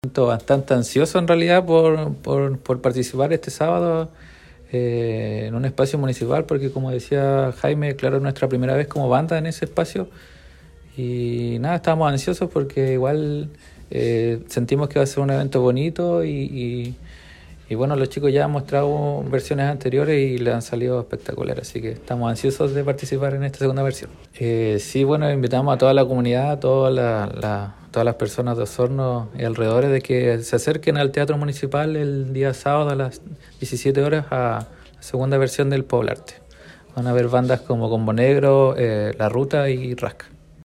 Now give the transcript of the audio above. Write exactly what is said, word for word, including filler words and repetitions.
siento bastante ansioso en realidad por, por, por participar este sábado eh, en un espacio municipal, porque como decía Jaime, claro, es nuestra primera vez como banda en ese espacio. Y nada, estamos ansiosos porque igual eh, sentimos que va a ser un evento bonito y, y, y bueno, los chicos ya han mostrado versiones anteriores y le han salido espectaculares, así que estamos ansiosos de participar en esta segunda versión. Eh, sí, bueno, invitamos a toda la comunidad, a toda la, la, todas las personas de Osorno y alrededores de que se acerquen al Teatro Municipal el día sábado a las diecisiete horas a la segunda versión del Poblarte. Van a haber bandas como Combo Negro, eh, La Ruta y Rasca.